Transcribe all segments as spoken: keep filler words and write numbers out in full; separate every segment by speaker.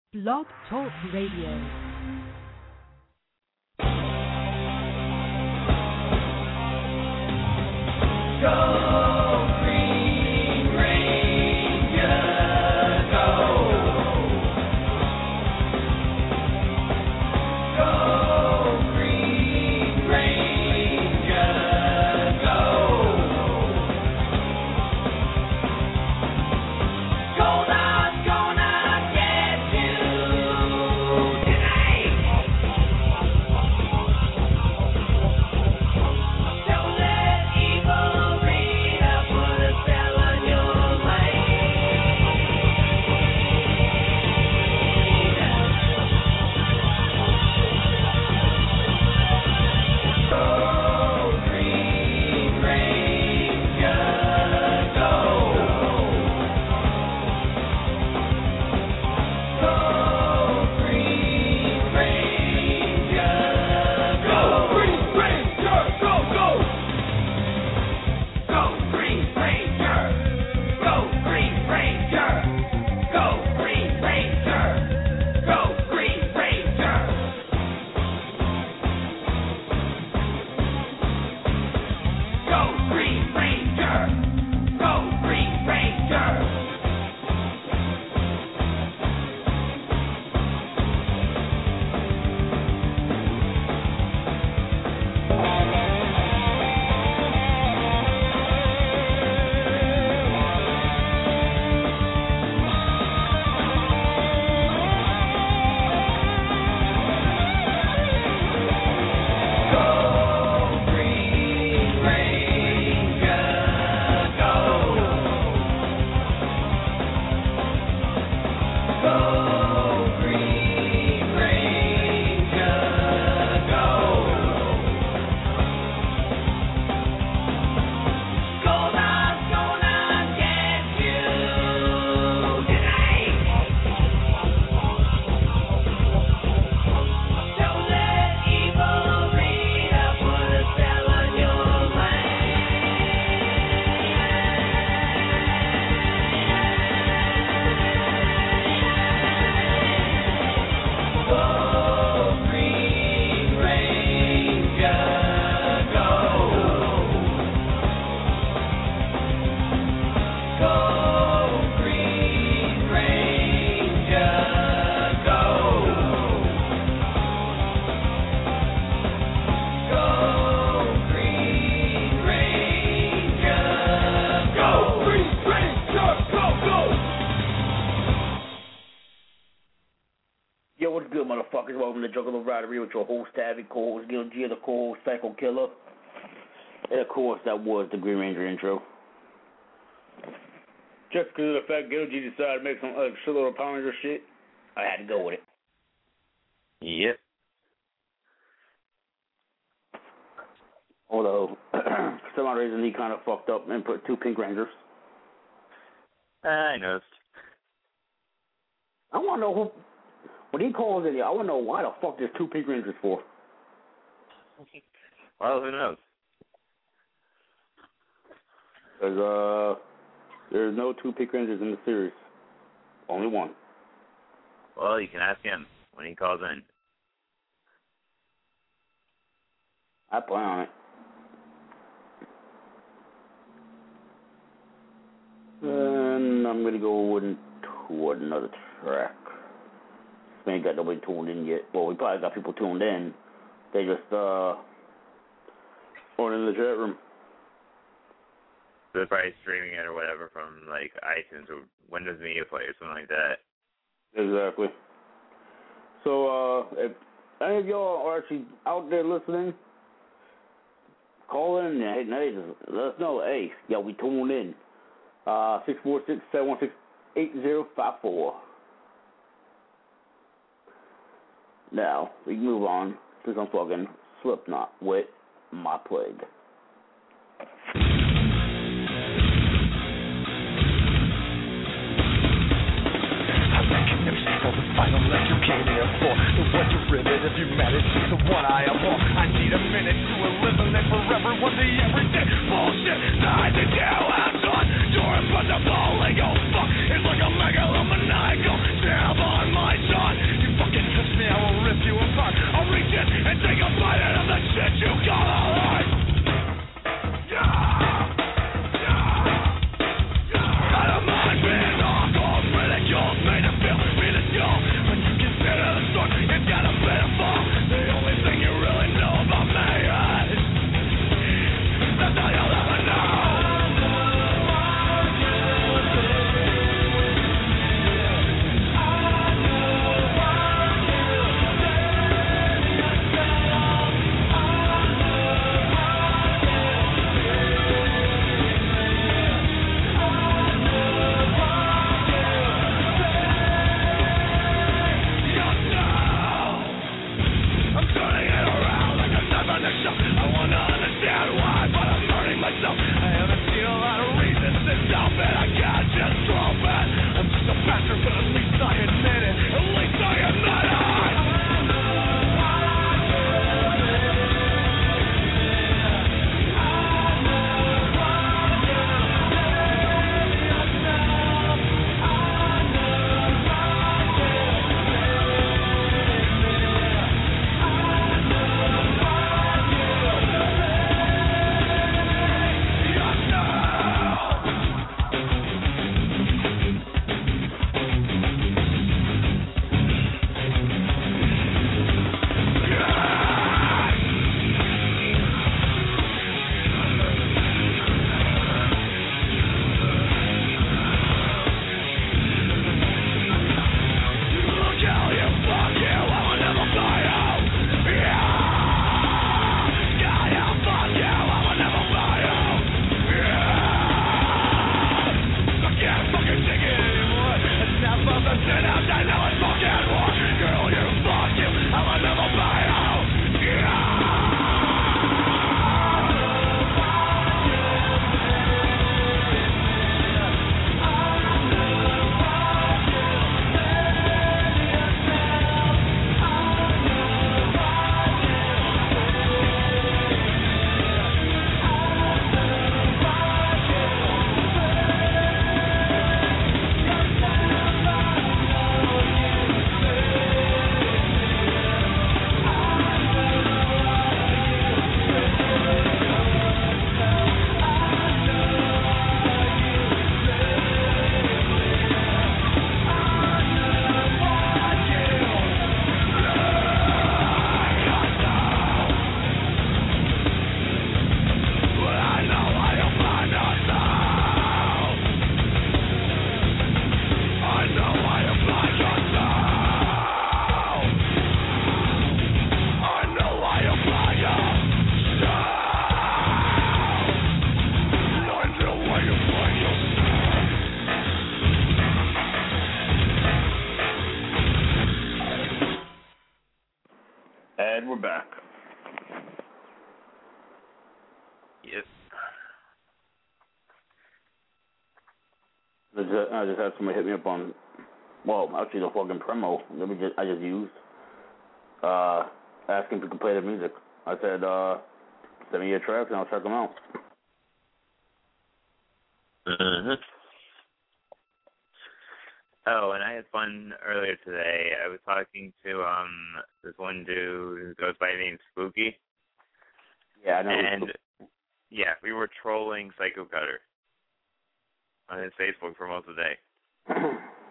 Speaker 1: Blog Talk Radio.
Speaker 2: Go Green Ranger, go. Go Green Ranger, go. Goldie's gonna get you tonight. Don't let evil read up, put a spell on your mind. Go Green Ranger, go. Go Green Ranger, go. Green Ranger, go, go. Go Green Ranger, go Green Ranger, go Green Ranger, go Green Ranger. Go Green Ranger, go Green Ranger. Go Green Ranger, go. Go Green Ranger, go. Goldie's gonna get you tonight. Don't let evil read up, put a spell on your mind. Go Green Ranger, go. Go Green Ranger, go. Go Green Ranger, go. Green Ranger, go, go.
Speaker 3: Yo, what's good, motherfuckers? Welcome to Juggalo Ridery with your host, Tavi, co-host Gil G, the co-host Psycho Killer. And of course, that was the Green Ranger intro. Just because of the fact Gil G decided to make some uh, shitload of Power Ranger shit, I had to go with it.
Speaker 4: Yep.
Speaker 3: Although, for some odd reason, he kind of fucked up and put two Pink Rangers.
Speaker 4: I noticed.
Speaker 3: I want to know who, when he calls in here, I want to know why the fuck there's two Pink Rangers for.
Speaker 4: Well, who knows?
Speaker 3: Because, uh, there's no two Pink Rangers in the series. Only one.
Speaker 4: Well, you can ask him when he calls in.
Speaker 3: I plan on it. And I'm going to go into another track. We ain't got nobody tuned in yet. Well, we probably got people tuned in. They just, uh, going in the chat room.
Speaker 4: So they're probably streaming it or whatever from, like, iTunes or Windows Media Player or something like that.
Speaker 3: Exactly. So, uh, if any of y'all are actually out there listening, call in and hey, just let us know. Hey, yeah, we tuned in. Uh, six four six, seven one six, eight zero five four. Now, we can move on to some fucking Slipknot with My Plague.
Speaker 5: For the final leg you came here for, the one you rivet if you manage the one I abhor. I need a minute to eliminate forever what the everyday bullshit that I did you have done. You're a bunch of falling, oh fuck, it's like a megalomaniacal stab on my jaw.
Speaker 3: And we're back.
Speaker 4: Yes.
Speaker 3: I just, I just had somebody hit me up on, well, actually the fucking promo that we just, I just used, uh, asking if we could play the music. I said, uh, send me your tracks and I'll check them out.
Speaker 4: Uh-huh. Oh, and I had fun earlier today. I was talking to um this one dude who goes by the name Spooky.
Speaker 3: Yeah, I know.
Speaker 4: And yeah, we were trolling Psycho Cutter on his Facebook for most of the day.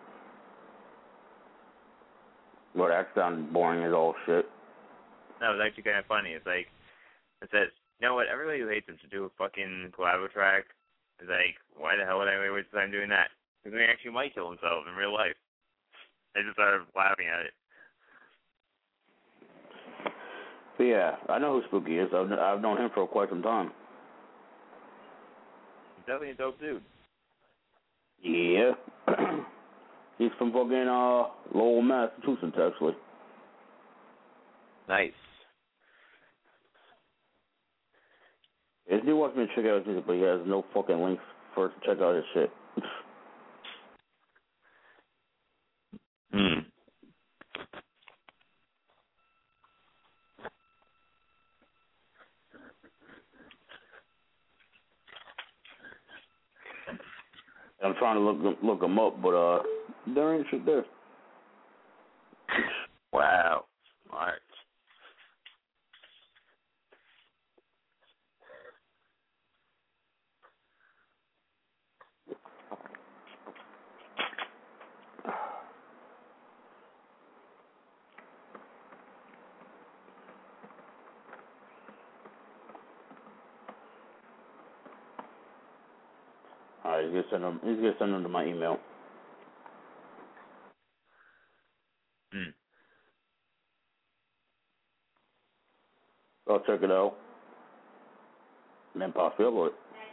Speaker 3: Well, that sounds boring as all shit.
Speaker 4: No, it was actually kind of funny. It's like, it says, you know what, everybody who hates him to do a fucking collabo track is like, why the hell would I waste time doing that? Because he actually might kill himself in real life. I just started laughing at it.
Speaker 3: But yeah, I know who Spooky is. I've, I've known him for quite some time.
Speaker 4: He's definitely a dope dude.
Speaker 3: Yeah. He's from fucking uh, Lowell, Massachusetts, actually.
Speaker 4: Nice.
Speaker 3: If you want me to check out his music, but he has no fucking links for us to check out his shit.
Speaker 4: Hmm.
Speaker 3: I'm trying to look look him up, but uh, there ain't shit there.
Speaker 4: Wow. Smart.
Speaker 3: Alright, he's gonna send them. He's gonna send them to my email.
Speaker 4: Hmm.
Speaker 3: I'll check it out, and then possibly upload it.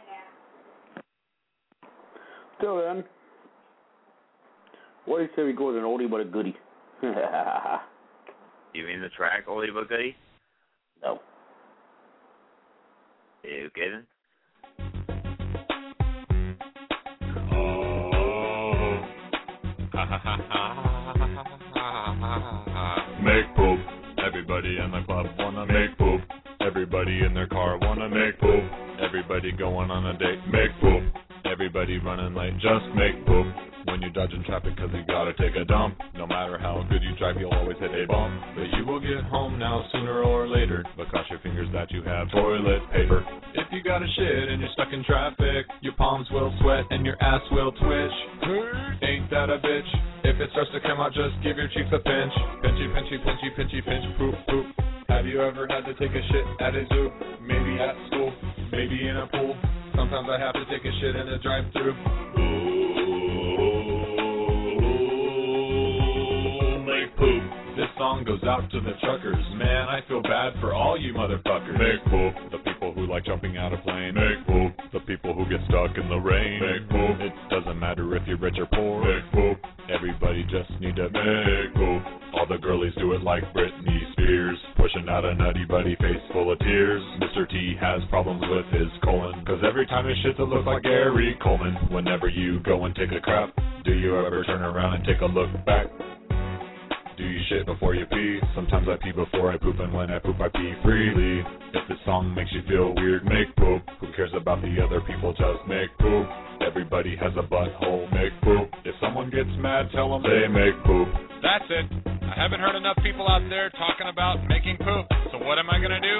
Speaker 3: Till then, what do you say we go with an oldie but a goodie?
Speaker 4: You mean the track Oldie But Goodie?
Speaker 3: No.
Speaker 4: Are you kidding?
Speaker 5: Make poop. Everybody in the club wanna make poop. Everybody in their car wanna make poop. Everybody going on a date, make poop. Everybody running late, just make poop. When you're dodging traffic cause you gotta take a dump. No matter how good you drive, you'll always hit a bump. But you will get home now sooner or later. But cross your fingers that you have toilet paper. If you got a shit and you're stuck in traffic, your palms will sweat and your ass will twitch. Ain't that a bitch? If it starts to come out, just give your cheeks a pinch. Pinchy, pinchy, pinchy, pinchy, pinch, poop, poop. Have you ever had to take a shit at a zoo? Maybe at school, maybe in a pool. Sometimes I have to take a shit in a drive-thru. Ooh, make poop. This song goes out to the truckers. Man, I feel bad for all you motherfuckers. Make poop. The people who like jumping out of plane. Make poop. The people who get stuck in the rain. Make poop. It doesn't matter if you're rich or poor. Make poop. Everybody just need to make poop. All the girlies do it like Britney Spears, pushing out a nutty buddy face full of tears. Mister T has problems with his colon, cause every time he shits it looks like Gary Coleman. Whenever you go and take a crap, do you ever turn around and take a look back? Do you shit before you pee? Sometimes I pee before I poop, and when I poop I pee freely. If this song makes you feel weird, make poop. Who cares about the other people, just make poop. Everybody has a butthole, make poop. If someone gets mad, tell them they make poop.
Speaker 6: That's it. I haven't heard enough people out there talking about making poop. So what am I going to do?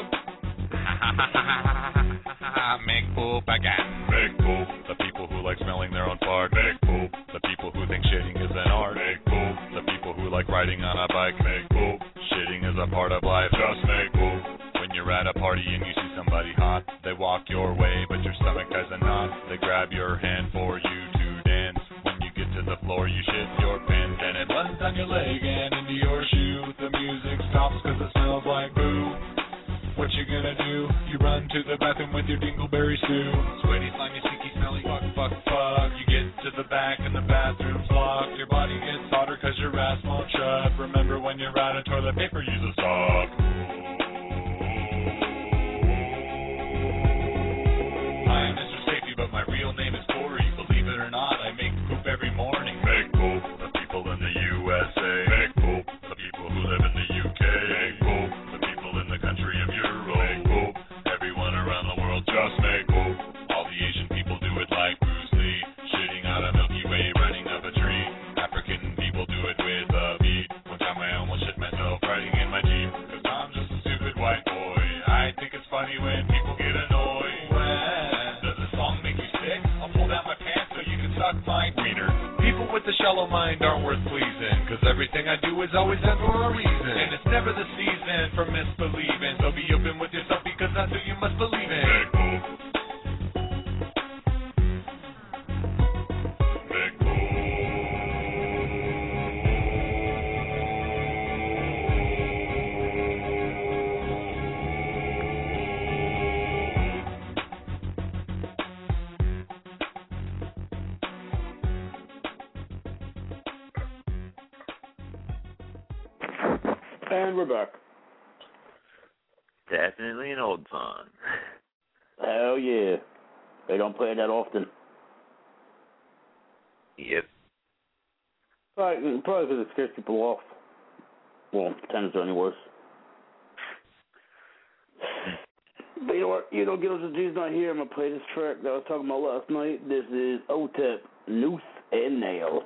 Speaker 6: Make poop again.
Speaker 5: Make poop. The people who like smelling their own fart. Make poop. The people who think shitting is an art. Make poop. The people who like riding on a bike. Make poop. Shitting is a part of life. Just make poop. When you're at a party and you see somebody hot, they walk your way, but your stomach has a knot. They grab your hand for you to dance. When you get to the floor, you shit your pants, and it runs down your leg and into your shoe. The music stops because it smells like poo. What you gonna do? You run to the bathroom with your dingleberry stew. Sweaty, slimy, stinky, smelly, fuck, fuck, fuck. You get to the back and the bathroom's locked. Your body gets hotter cause your ass won't shut. Remember when you're out of toilet paper, use a sock.
Speaker 6: shallow mind aren't worth pleasing, cause everything I do is always done for a reason. And it's never the season for misbelieving, so be open with yourself because that's who you must believe in. Big move. Big move.
Speaker 3: And we're back.
Speaker 4: Definitely an old song.
Speaker 3: Hell yeah. They don't play it that often.
Speaker 4: Yep.
Speaker 3: Probably because it scares people off. Well, tends to any worse. But you know what? You know, Gills and G's not here. I'm going to play this track that I was talking about last night. This is O T E P, Noose and Nail.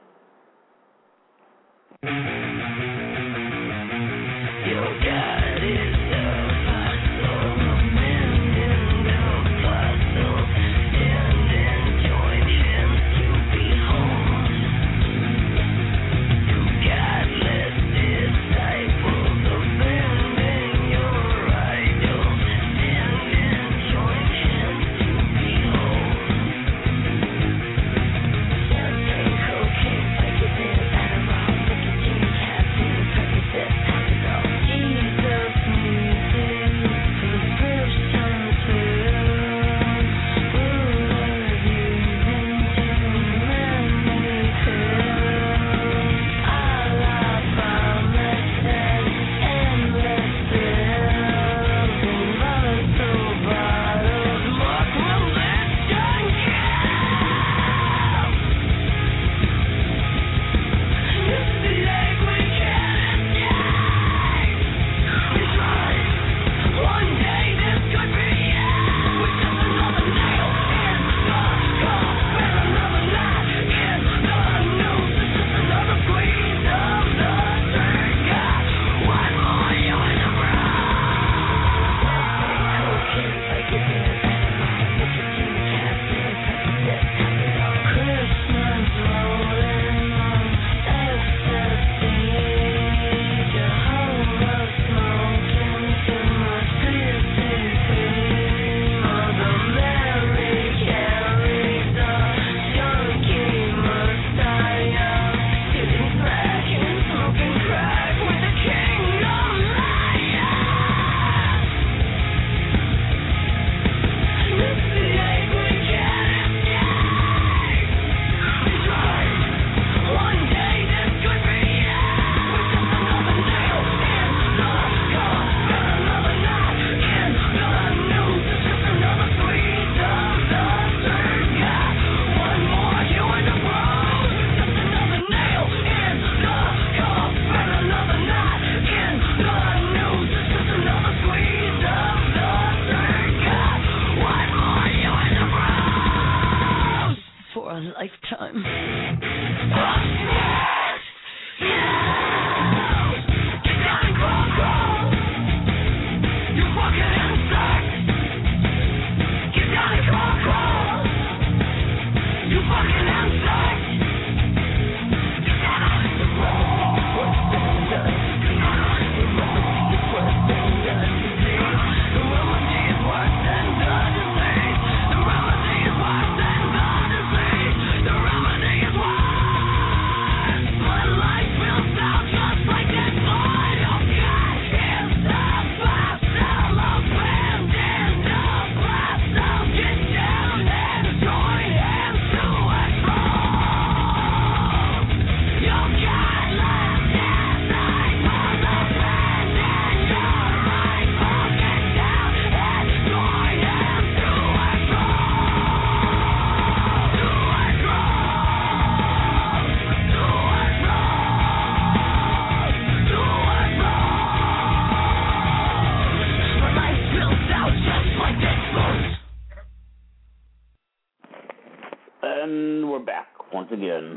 Speaker 3: And we're back once again.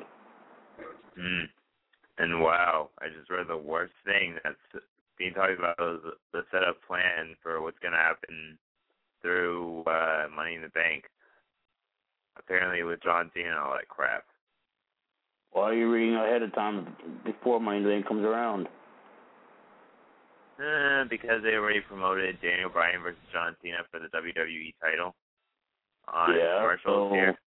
Speaker 4: Mm. And wow, I just read the worst thing that's being talked about is the setup plan for what's going to happen through uh, Money in the Bank. Apparently with John Cena and all that crap.
Speaker 3: Why are you reading ahead of time before Money in the Bank comes around?
Speaker 4: Uh, because they already promoted Daniel Bryan versus John Cena for the W W E title on
Speaker 3: yeah,
Speaker 4: commercials
Speaker 3: so,
Speaker 4: here.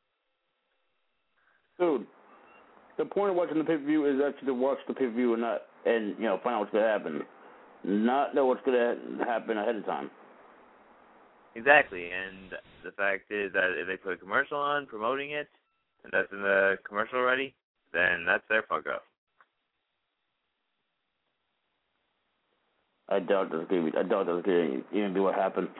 Speaker 3: Dude, the point of watching the pay-per-view is actually to watch the pay-per-view and not, and, you know, find out what's going to happen. Not know what's going to happen ahead of time.
Speaker 4: Exactly, and the fact is that if they put a commercial on promoting it, and that's in the commercial already, then that's their fuck up.
Speaker 3: I doubt that's going to be, I doubt that's going to even be what happened.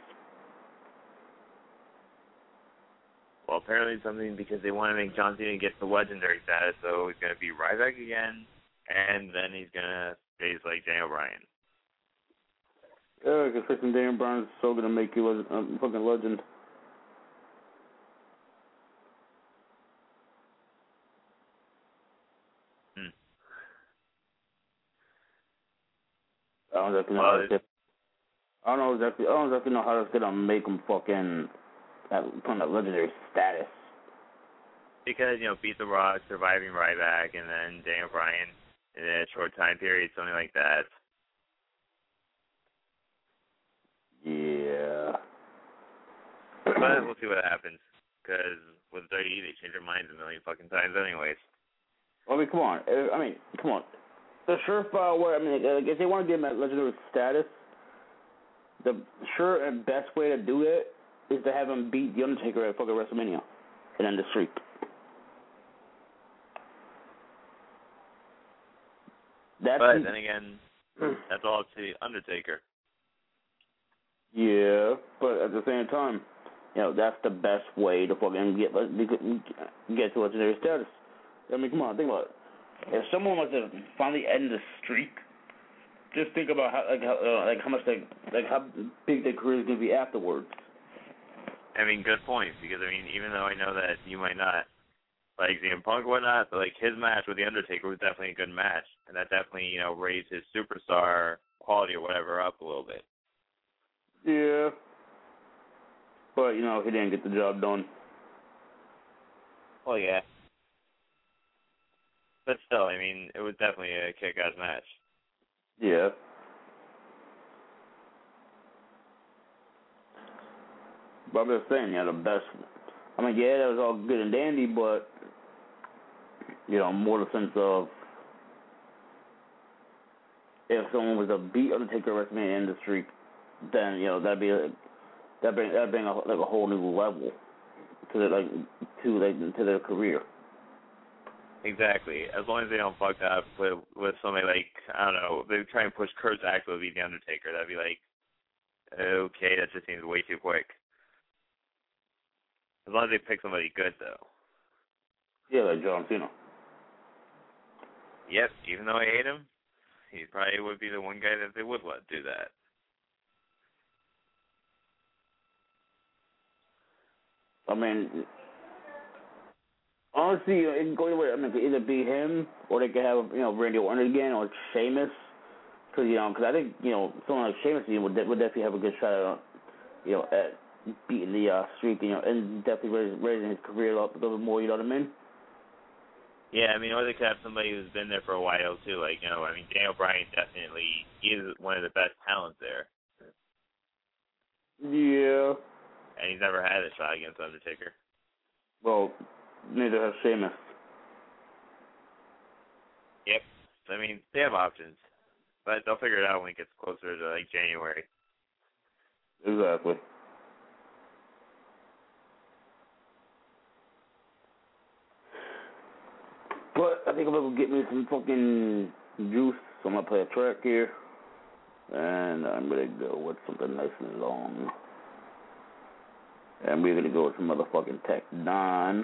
Speaker 4: Well, apparently it's something because they want to make John Cena get the legendary status, so he's going to be Ryback again, and then he's going to face like Daniel Bryan.
Speaker 3: Yeah, because freaking Daniel Bryan's so going to make you a um, fucking legend.
Speaker 4: Hmm.
Speaker 3: I don't exactly know
Speaker 4: well,
Speaker 3: how to get, I don't know exactly, I don't exactly know how that's going to make him fucking that, from that legendary status.
Speaker 4: Because, you know, beat The Rock, surviving Ryback, and then Daniel Bryan in a short time period, something like that.
Speaker 3: Yeah.
Speaker 4: But we'll see what happens. Because with W W E, they change their minds a million fucking times anyways.
Speaker 3: I mean, come on. I mean, come on. The surefire way, I mean, like, if they want to give him that legendary status, the sure and best way to do it is to have him beat The Undertaker at fucking WrestleMania and end the streak. That's
Speaker 4: But then again, that's all up to The Undertaker.
Speaker 3: Yeah, but at the same time, you know, that's the best way to fucking get get to legendary status. I mean, come on, think about it. If someone was to finally end the streak, just think about how like how uh, like how much like like how big their career is gonna be afterwards.
Speaker 4: I mean, good point, because, I mean, even though I know that you might not like C M Punk or whatnot, but, like, his match with The Undertaker was definitely a good match, and that definitely, you know, raised his superstar quality or whatever up a little bit.
Speaker 3: Yeah. But, you know, he didn't get the job done.
Speaker 4: Well, yeah. But still, I mean, it was definitely a kick-ass match.
Speaker 3: Yeah. But I'm just saying, yeah, the best. I mean, yeah, that was all good and dandy, but, you know, more the sense of if someone was to beat Undertaker at WrestleMania in the streak, then, you know, that'd be a, that'd bring that'd bring a, like a whole new level to the, like to like to their career.
Speaker 4: Exactly. As long as they don't fuck up with with somebody like, I don't know, they try and push Kurt Axel to be The Undertaker. That'd be like, okay, that just seems way too quick. As long as they pick somebody good, though.
Speaker 3: Yeah, like John Cena.
Speaker 4: Yep, even though I hate him, he probably would be the one guy that they would let do that.
Speaker 3: I mean, honestly, it can go anywhere. I mean, it could either be him, or they could have, you know, Randy Orton again, or Sheamus. Because, you know, because I think, you know, someone like Sheamus you know, would, would definitely have a good shot at, you know, at beating the uh, streak, you know, and definitely raising, raising his career up a little bit more, you know what I mean?
Speaker 4: Yeah, I mean, or they could have somebody who's been there for a while, too. Like, you know, I mean, Daniel Bryan definitely, he is one of the best talents there.
Speaker 3: Yeah.
Speaker 4: And he's never had a shot against Undertaker.
Speaker 3: Well, neither has Sheamus.
Speaker 4: Yep. I mean, they have options. But they'll figure it out when it gets closer to, like, January.
Speaker 3: Exactly. But I think I'm gonna get me some fucking juice. So I'm gonna play a track here, and I'm gonna go with something nice and long. And we're gonna go with some motherfucking Tech Nine.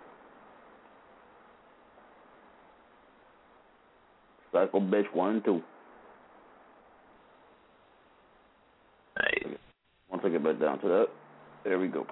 Speaker 3: Psycho Bitch One and Two.
Speaker 4: Nice.
Speaker 3: Once I get back down to that, there we go.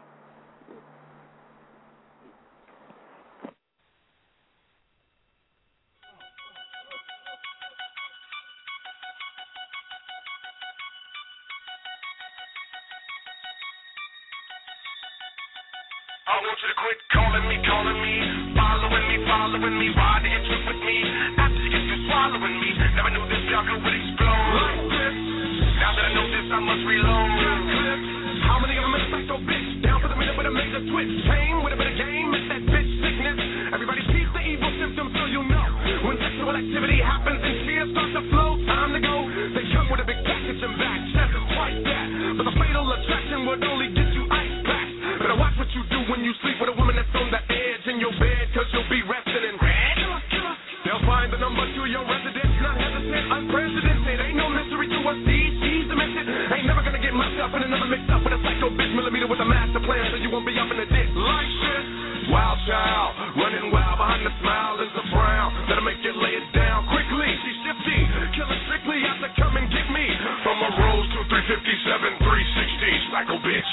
Speaker 6: I want you to quit calling me, calling me, following me,
Speaker 7: following me, why the interest with me? After you get through swallowing me, never knew this jungle would explode. Like this. Now that I know this, I must reload. How many of them in a psycho bitch? Down for the minute with a major switch. Came with a bit of game, it's that bitch sickness. Everybody sees the evil symptoms, so you know. When sexual activity happens and tears start to flow, time to go. They come with a big package and back, chest is twice that. But the fatal attraction would only get you ice packs. Better watch what you do when you sleep with a woman that's on the edge in your bed, cause you'll be resting in red. They'll find the number to your residence, not hesitant, unprecedented. Ain't no mystery to us, these, she's the mission. Ain't never gonna get myself in another mix up with a psycho bitch millimeter with a master plan, so you won't be up in the ditch like shit. Wild child, running wild behind the smile is a frown. That'll make you lay it down quickly. She's shifty, killing strictly out to come and get me. From a Rose to three fifty-seven, three sixty, psycho bitch.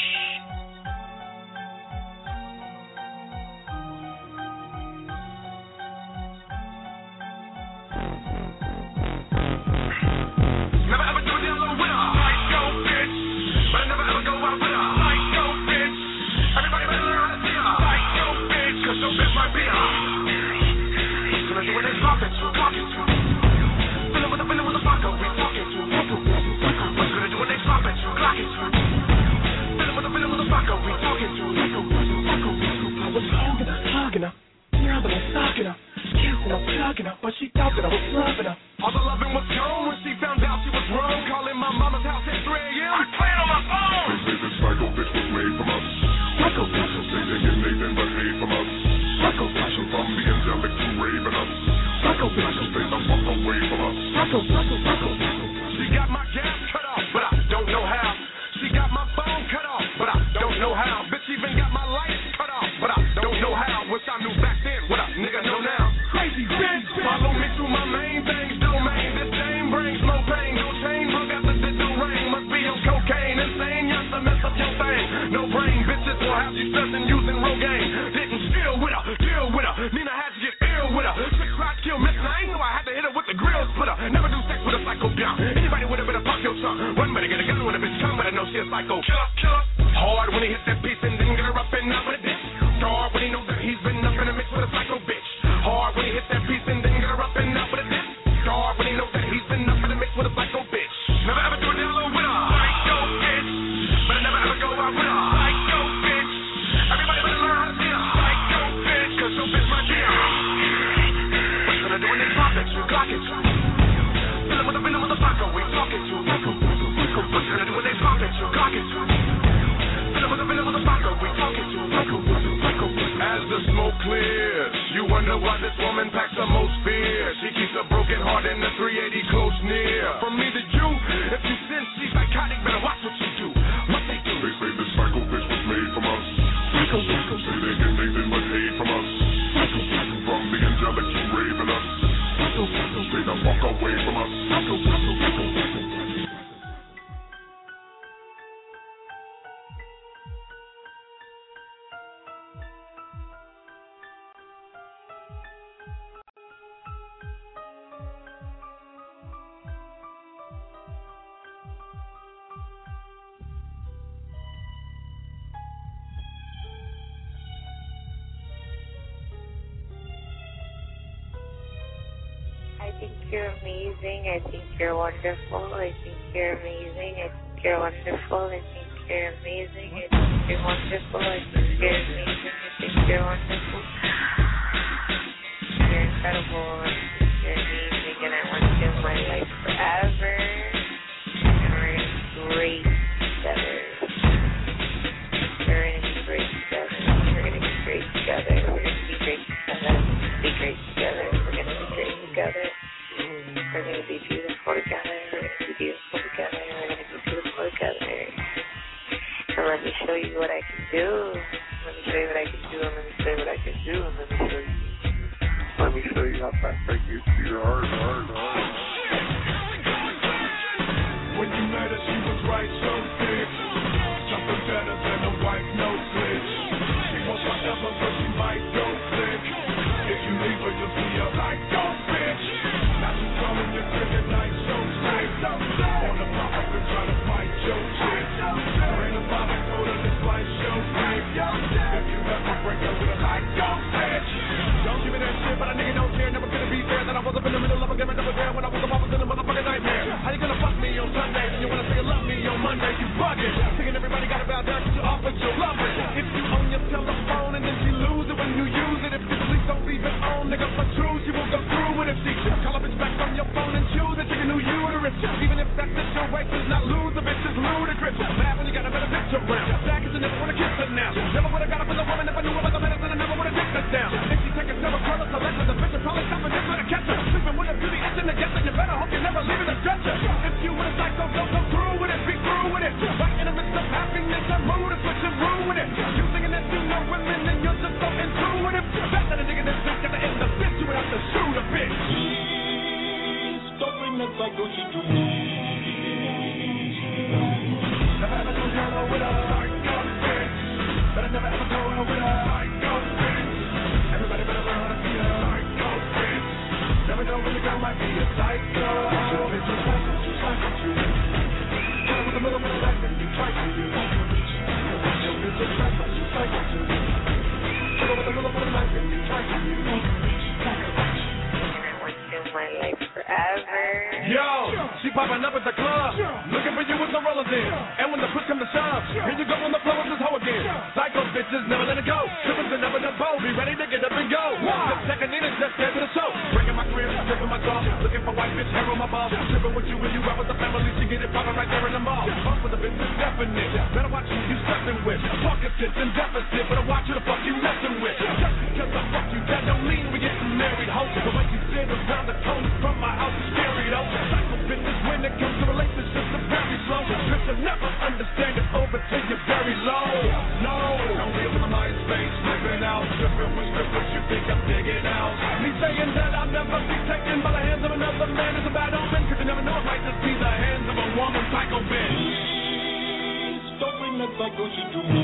Speaker 7: Never ever do a deal with her, psycho bitch. But I never ever go out with her, psycho bitch. Everybody better learn how to see her, psycho bitch. Cause your bitch might be her. Gonna do what they talking to, talking to. Feeling with a feeling with a fucker, we talking to. What's gonna do what they talking to, clocking to. Feeling with a feeling with a fucker, we talking to. I was holding her, hugging her, rubbing her, stalking her, kissing her, plugging her, but she thought that I was loving her. All the loving was gone when she found out she was wrong. Calling my mama's house at three a.m. I playing on my phone. They say this psycho bitch was made from us. Psycho bitch. Say they get nothing but hate from us. Psycho bitch. From the angelic to raving us. Psycho bitch. Stay the fuck away from us. Psycho, psycho, psycho, psycho. She got my gas cut off, but I don't know how. She got my phone cut off, but I don't know how. Bitch even got my lights cut off, but I don't know how. Wish I knew back then what a nigga know now. Crazy bitch. Follow me to my main things, domain. This game brings no pain, no chain. Bug after this no rain. Must be on cocaine, insane. Yes, to mess up your thing. No brain, bitches will have you stressing using Rogaine. Didn't steal with her, deal with her. Nina had to get ill with her. Six rock kill Miss Nine, so I had to hit her with the grill splitter. Never do sex with a psycho down. Anybody with a bit of pop your son. One better get a gun when a bitch come, but I know she a psycho. Killer, killer. Hard when he hit that piece and then get her up and out with a dick. Hard when he knows that he's been up in a mix with a psycho bitch. Hard when he hit that piece and then get her up and out with a dick. Hard when he knows that he's been up in a mix with a psycho bitch. Never ever do a deal with her, psycho bitch. But I never ever go out with her, psycho bitch. Everybody better learn how to see her, psycho bitch. Cause your bitch might be her. What's gonna do when they drop it, you clock it, you. Feeling with a venom with a fucker, we talking to. What's gonna do when they drop it, you clock it, you. Feeling with a venom with a fucker, we talking to. As the smoke clears, you wonder why this woman packs the most fear. She keeps a broken heart in the three eighty close near. From me to you, if you sense she's psychotic, better watch what you do. What they do? They say this psycho bitch was made from us. Psycho, psycho. Say they get nothing but hate from us. Psycho, psycho. From the angelic to raving us. Psycho, psycho. Stay the fuck away from us. Psycho, psycho, psycho, psycho.
Speaker 8: I think you're amazing. I think you're wonderful. I think you're amazing. I think you're wonderful. I think you're amazing. I think you're wonderful. I think you're amazing. I think you're wonderful. You're incredible. I think you're amazing. And I want you in my life forever. And we're going to be great together. We're going to be great together. We're going to be great together. We're going to be great together. Be great together. We're going to be great together. We're going to be beautiful together. We're going to be beautiful together. We're going to be beautiful together. And let me show you what I can do. Let me show you what I can do. And let me show you what I can do. And let me show you. Let me show you how fast I can see your heart, heart, heart.
Speaker 7: When you met her, she was right so thick. Something better than a white no glitch. She won't forever, but she might go flick. If you leave her, you'll see her like go bitch. Now she's calling your crib at night so sick. Wanna pop up and try to fight your chick. Bring a bottle, go to this light show big. If you ever break up with a like go bitch. Don't I hope you never leave in a stretcher. If you with a psycho, don't go through with it, be through with it. Right in the midst of happiness, I'm rude and switch and ruin it. You thinking that you know women and you're just so intuitive. Back to the nigga that think at the end of the bitch, you would have to shoot a bitch. Please don't bring that psycho shit to me. Never ever go down with a psycho bitch. Better never ever go out with a psycho bitch. Everybody better learn how to be a psycho bitch. Never know when the girl might be a psycho. Your bitch is psycho, she's psycho too. Girl with a little bit of life and you try to you. Your bitch is psycho, she's psycho too. Girl with a little bit of life and you try to you.
Speaker 8: My life forever.
Speaker 7: Yo, she popping up at the club, looking for you with no rollers in. And when the push come to shove, here you go on the floor with this hoe again. Psycho bitches never let it go. Trippers are never the bow. Be ready to get up and go. The second in is just there to the show. Breaking my crib, stripping my dog, looking for white bitch hair on my balls. Tripping with you when you out with the family, she get it popping right there in the mall. Fuck with the business definite. Better watch who you stepping with. Talking sits and deficit, better watch who the fuck you messing with. Just because I fuck you, that don't mean we getting married. Hope the way you sit around the corner from my house is scary though. Psycho bitches when it comes to relationships are very slow. Bitch, you'll never understand it over till you're very low. No, don't be up in my MySpace, living out, stripping with strippers. You think I'm digging out? Me saying that I'll never be taken by the hands of another man is a bad omen. Cause you never know it might just be the hands of a woman. Psycho bitch. Don't bring that psycho shit to me.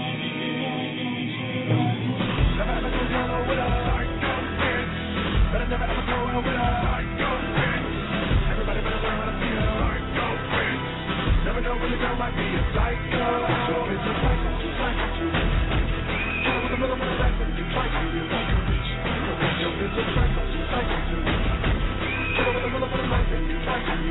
Speaker 7: Never ever go down with a psycho bitch. Better never ever go out with a psycho bitch. Everybody better learn how to be a psycho bitch. Never know when the girl might be a psycho. Your bitch is psycho, she's psycho too. Girl with a little bit of life and you try to you. Your bitch is psycho, she's psycho too. Girl with a little bit of life and you try to you.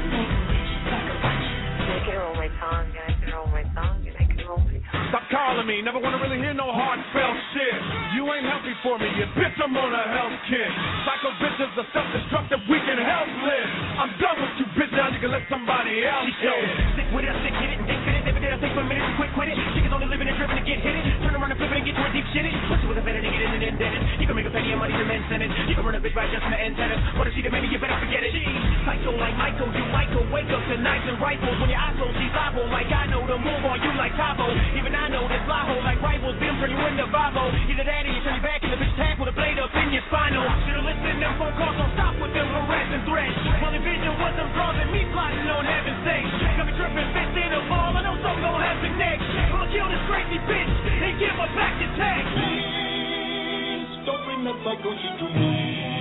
Speaker 8: I can roll my tongue, and I can roll my tongue, and I can roll my tongue.
Speaker 7: Stop calling me, never wanna really hear no heartfelt shit. You ain't healthy for me, you bitch, I'm on a health kit. Psycho bitches are self-destructive, we can help live. I'm done with you, bitch, now you can let somebody else live.
Speaker 9: Sick with it, I'm sick, get it, dick fit it, never did I think for a minute, quick quit it. Chickens only living and driven to get hit it. Turn around and flip it and get to a deep shit it. Push it with a better to get in and indebted. You can make a penny of money, your men send it. You can run a bitch by just an antenna. Wanna see the many, you better forget it. Psycho like Michael, you Michael, wake up to knives and rifles. When your eyes closed, she's liable, like I know the move on you like Tavo. Even I know this lie hole like rivals, them turn you into Volvo. Either that or you turn your back and the bitch tap with a blade up in your spinal. Should've listened, them phone calls don't stop with them harassing threats. Only vision was them draws and me plotting on heaven's sake. Got me tripping, bitch in a ball, I know something gon' happen next. I'ma kill this crazy bitch and give her back your text.
Speaker 7: Please don't bring that psycho shit to me.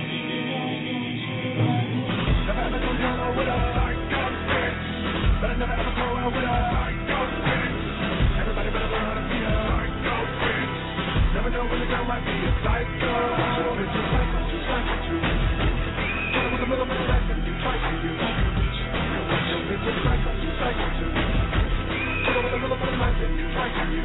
Speaker 7: Never ever go down with a psycho bitch. Better never ever go out with a psycho bitch. Everybody better learn how to be a psycho bitch. Never know when the girl might be a psycho. Your bitch is psycho, she's psycho too. Girl with a little bit of life and you try to you. Your bitch is psycho, she's psycho too. Girl with a little bit of life and you try to you.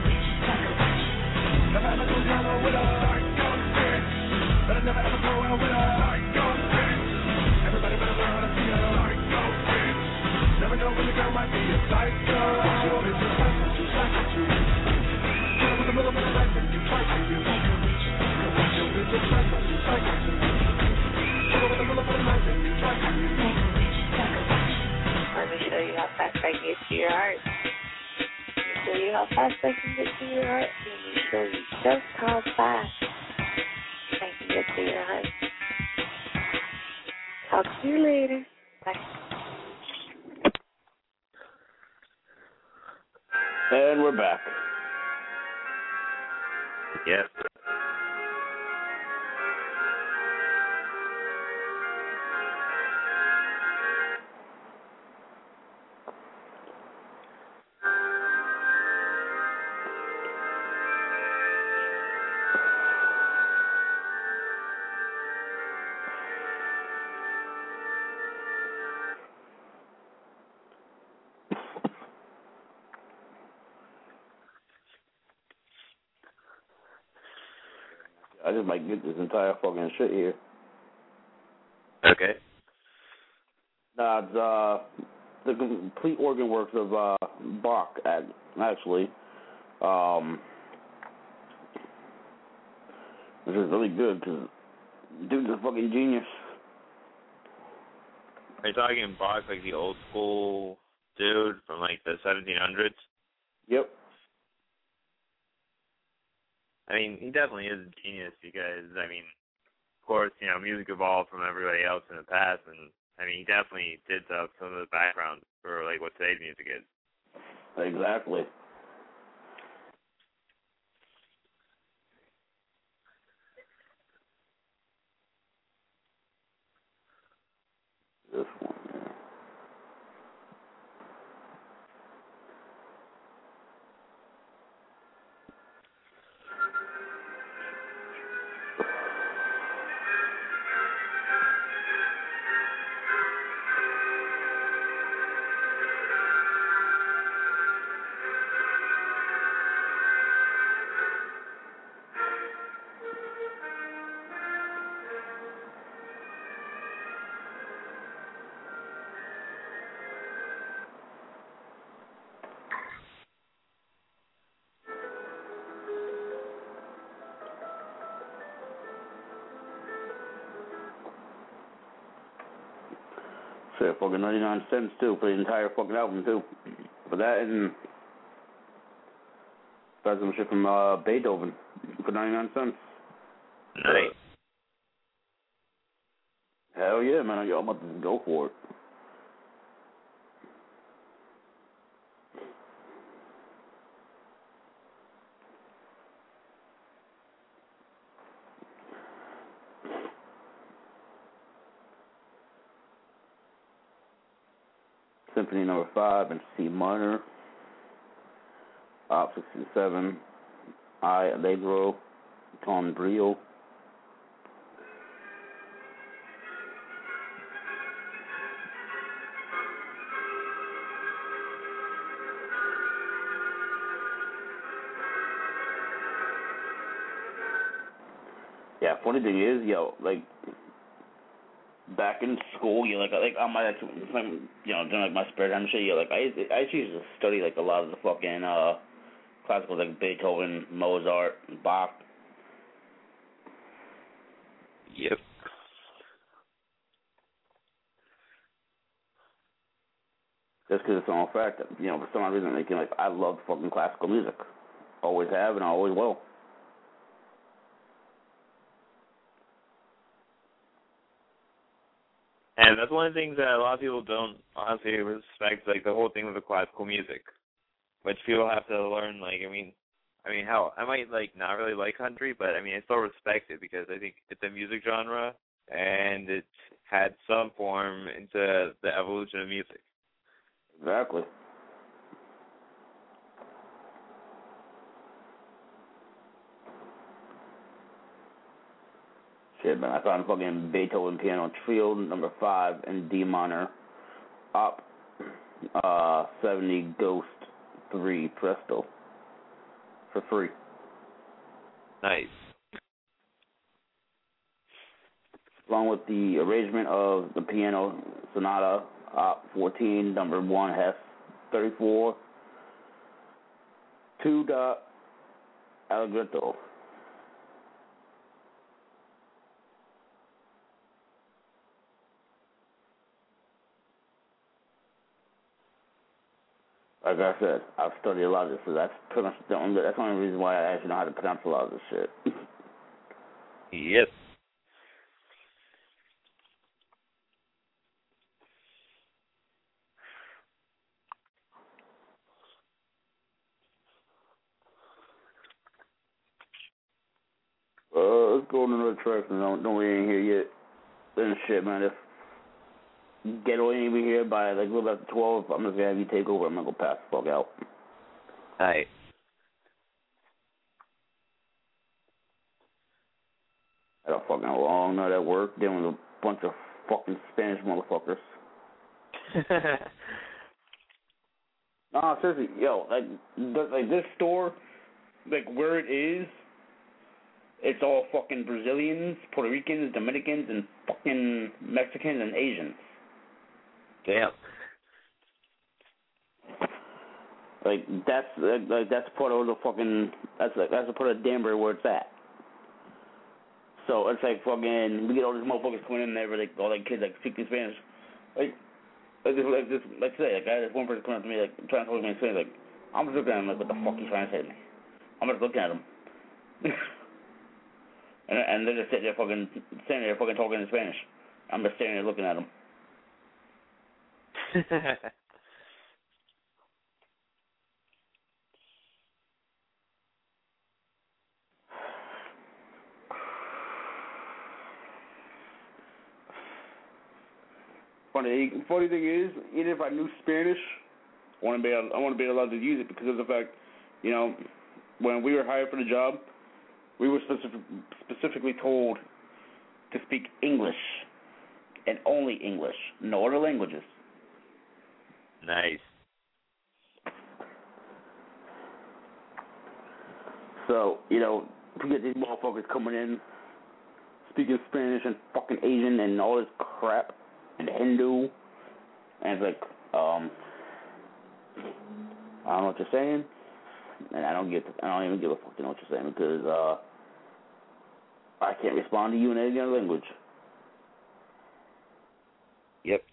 Speaker 7: Never ever go down with a psycho bitch. Better never ever go out with a psycho bitch. Everybody better learn how to be a psycho bitch. Never know when the girl might be a psycho. Your bitch is psycho, she's psycho too. Girl with a little bit of life and you try to you. Your bitch is psycho, she's psycho too. Girl with a little bit of life and you try to you.
Speaker 8: Let me show you how fast I can get to your heart. Let me show you how fast I can get to your heart. Let me show you just how fast I can get to your heart. Talk to you later. Bye.
Speaker 3: And we're back.
Speaker 4: Yes.
Speaker 3: I just might get this entire fucking shit here.
Speaker 4: Okay.
Speaker 3: Nah, it's, uh, the complete organ works of uh, Bach, actually. Um, which is really good because dude's a fucking genius.
Speaker 4: Are you talking Bach, like the old school dude from like the seventeen hundreds?
Speaker 3: Yep.
Speaker 4: I mean, he definitely is a genius because, I mean, of course, you know, music evolved from everybody else in the past, and, I mean, he definitely did some of the background for, like, what today's music is.
Speaker 3: Exactly. This one here. So fucking ninety-nine cents too for the entire fucking album too. For that and that's some shit from uh, Beethoven for ninety-nine cents.
Speaker 4: Nice.
Speaker 3: Hell yeah, man! I'm about to go for it. Symphony Number Five in C minor, Op sixty-seven, I Allegro, Con Brio. Yeah, funny thing is, yo, like back in school, you like like on my like, you know during like my spare time and shit, yeah, like I I used to study like a lot of the fucking uh classicals like Beethoven, Mozart, Bach.
Speaker 4: Yep.
Speaker 3: Just because it's an fact that, you know, for some reason, like, you know, like I love fucking classical music, always have and I always will.
Speaker 4: And that's one of the things that a lot of people don't honestly respect, like the whole thing with the classical music, which people have to learn. Like, I mean, I mean, hell, I might like not really like country, but I mean, I still respect it because I think it's a music genre and it's had some form into the evolution of music.
Speaker 3: Exactly. Shit, man, I found fucking Beethoven Piano Trio Number Five in D minor, Op uh, seventy Ghost Three Presto for free.
Speaker 4: Nice.
Speaker 3: Along with the arrangement of the Piano Sonata Op fourteen Number One Hess thirty-four, two dot Allegretto. Like I said, I've studied a lot of this, so that's pretty much the only, that's the only reason why I actually know how to pronounce a lot of this shit.
Speaker 4: Yes.
Speaker 3: Uh, let's go on another track, and don't, don't we ain't here yet. Then shit, man, if Ghetto ain't even here by like a little bit after twelve, I'm just gonna have you take over. I'm gonna go pass the fuck out.
Speaker 4: Nice.
Speaker 3: Had a fucking long night at work dealing with a bunch of fucking Spanish motherfuckers. Nah, seriously, yo, like, th- like this store, like where it is, it's all fucking Brazilians, Puerto Ricans, Dominicans, and fucking Mexicans and Asians.
Speaker 4: Damn.
Speaker 3: Like that's like, like that's part of the fucking that's like that's a part of Denver where it's at. So it's like fucking we get all these motherfuckers coming in there, like all like kids like speaking Spanish. Like, like this, like this, like say, like I had this one person come up to me, like trying to talk to me in Spanish, like I'm just looking at him, like what the fuck you trying to say to me? I'm just looking at him, and and they're just sitting there fucking, standing there fucking talking in Spanish. I'm just standing there looking at them. Funny, funny thing is, even if I knew Spanish, I want to be able, I want to be allowed to use it because of the fact, you know, when we were hired for the job, we were specific, specifically told to speak English and only English, no other languages.
Speaker 4: Nice.
Speaker 3: So, you know, to get these motherfuckers coming in, speaking Spanish and fucking Asian and all this crap, and Hindu, and it's like, um, I don't know what you're saying, and I don't get, I don't even give a fuck to know what you're saying because, uh, I can't respond to you in any other language.
Speaker 4: Yep.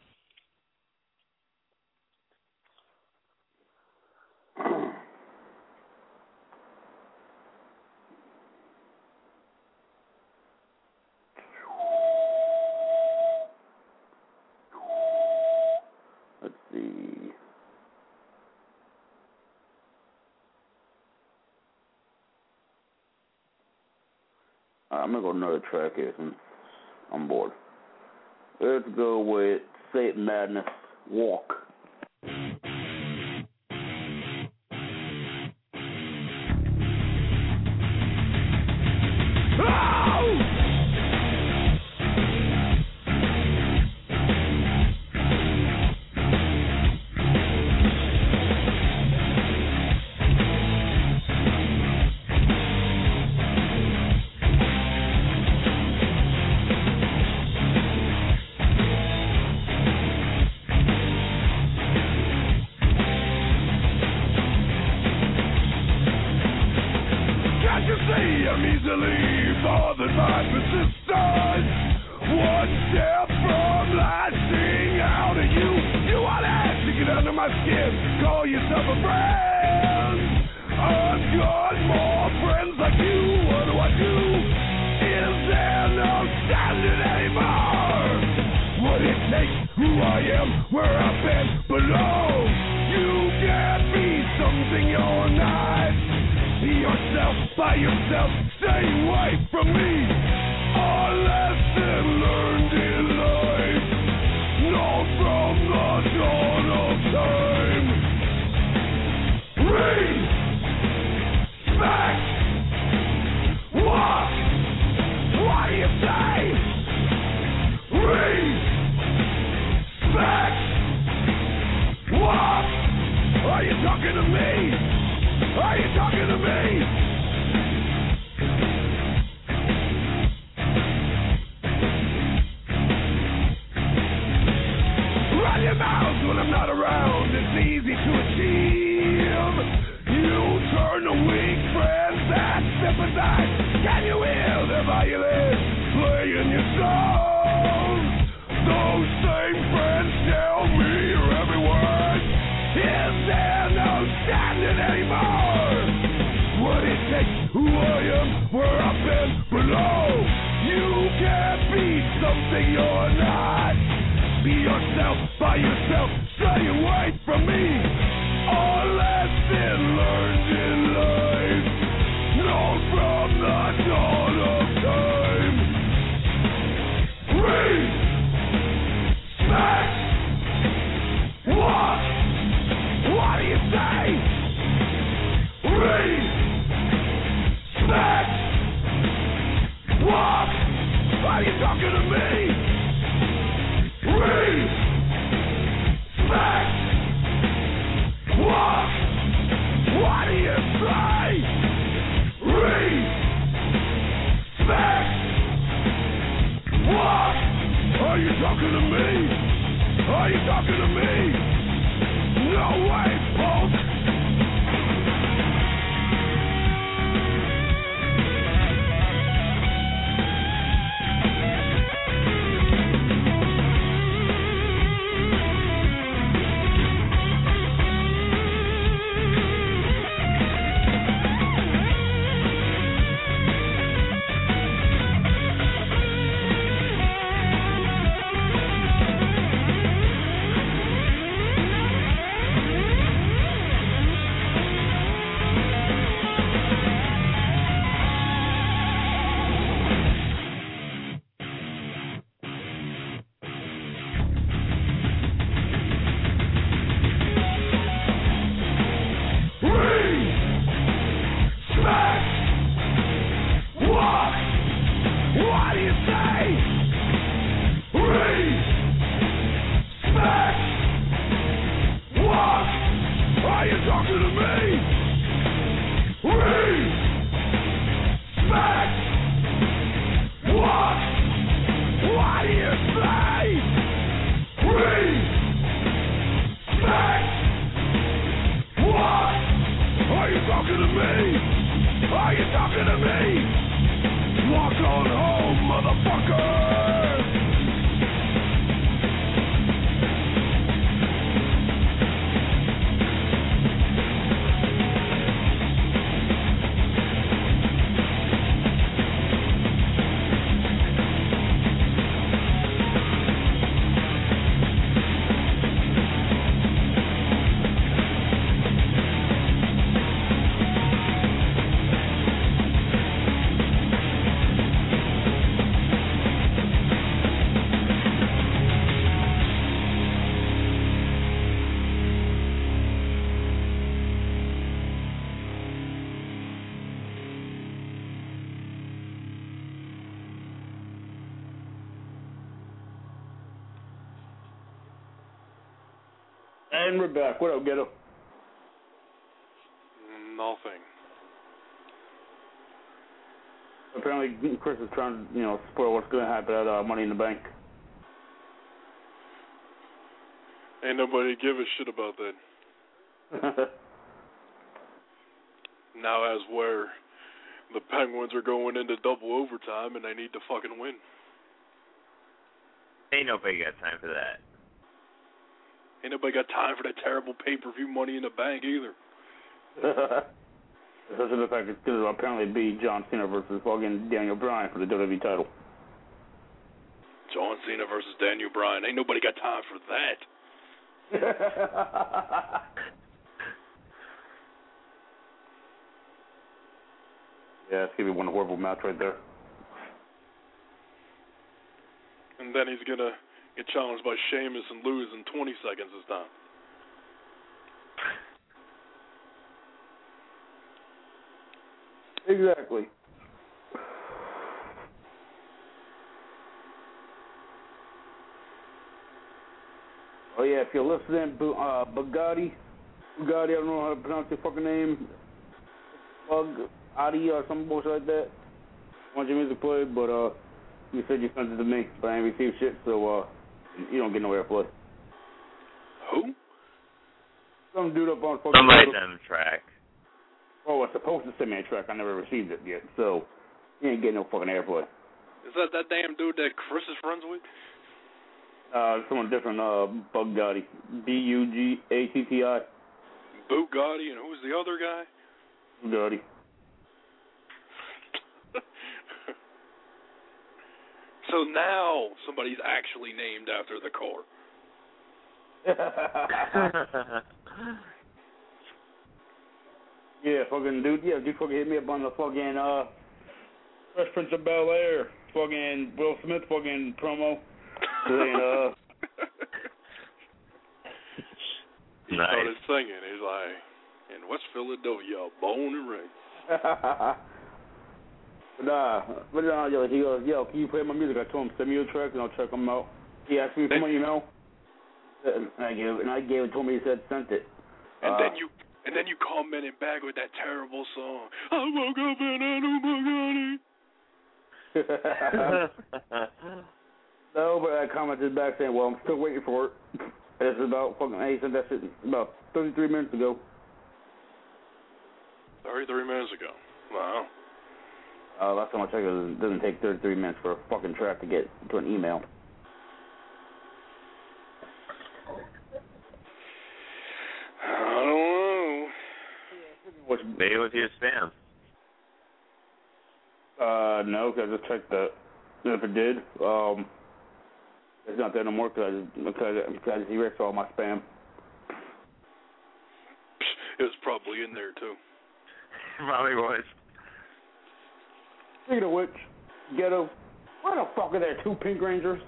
Speaker 3: Let's see. Alright, I'm gonna go another track here since I'm bored. Let's go with Satan Madness, Walk. And we're back. What up, Ghetto?
Speaker 10: Nothing.
Speaker 3: Apparently, Chris is trying to, you know, spoil what's going to happen at uh, Money in the Bank.
Speaker 10: Ain't nobody give a shit about that. Now as where the Penguins are going into double overtime and they need to fucking win.
Speaker 4: Ain't nobody got time for that.
Speaker 10: Ain't nobody got time for that terrible pay-per-view Money in the Bank either.
Speaker 3: Especially the fact it's going to apparently be John Cena versus fucking Daniel Bryan for the W W E title.
Speaker 10: John Cena versus Daniel Bryan. Ain't nobody got time for that.
Speaker 3: Yeah, it's going to be one horrible match right there.
Speaker 10: And then he's going to get challenged by Sheamus and lose in twenty seconds this time.
Speaker 3: Exactly. Oh yeah, if you're listening, Bu- uh, Bugatti, Bugatti, I don't know how to pronounce your fucking name, Bugatti or some bullshit like that. I want your music played, but uh, you said you sent it to me, but I ain't received shit, so uh, you don't get no airplay.
Speaker 10: Who?
Speaker 3: Some dude up on fucking.
Speaker 4: Somebody sent him a track.
Speaker 3: Oh, it's supposed to send me a track. I never received it yet, so you ain't getting no fucking airplay.
Speaker 10: Is that that damn dude that Chris is friends with?
Speaker 3: Uh, someone different, uh, Bugatti. B U G A T T I.
Speaker 10: Bugatti, and who's the other guy?
Speaker 3: Bugatti.
Speaker 10: So now somebody's actually named after the car.
Speaker 3: Yeah, fucking dude, yeah, dude fucking hit me up on the fucking, uh, Fresh Prince of Bel-Air, fucking Will Smith fucking promo. Saying, uh...
Speaker 10: He
Speaker 4: Nice.
Speaker 10: started singing. He's like, in West Philadelphia, born and raised.
Speaker 3: Nah, but uh, yo, he goes, yo, can you play my music? I told him, send me a track and I'll check them out. He asked me for my email, and I gave, and I gave it to him. He said, sent it.
Speaker 10: And
Speaker 3: uh,
Speaker 10: then you and then you commented back with that terrible song. I woke up and I knew Bugatti.
Speaker 3: No, but I commented back saying, well, I'm still waiting for it. And it's about fucking, he sent that shit about thirty-three minutes ago.
Speaker 10: thirty-three minutes ago. Wow.
Speaker 3: Uh, last time I checked, it doesn't take thirty-three minutes for a fucking track to get to an email.
Speaker 10: I don't know.
Speaker 3: Which,
Speaker 4: Maybe it was your spam.
Speaker 3: uh, no, because I just checked that. And if it did, um, it's not there no more because because because he erased all my spam.
Speaker 10: It was probably in there too.
Speaker 4: Probably was.
Speaker 3: Speaking of which, Ghetto, why the fuck are there two Pink Rangers?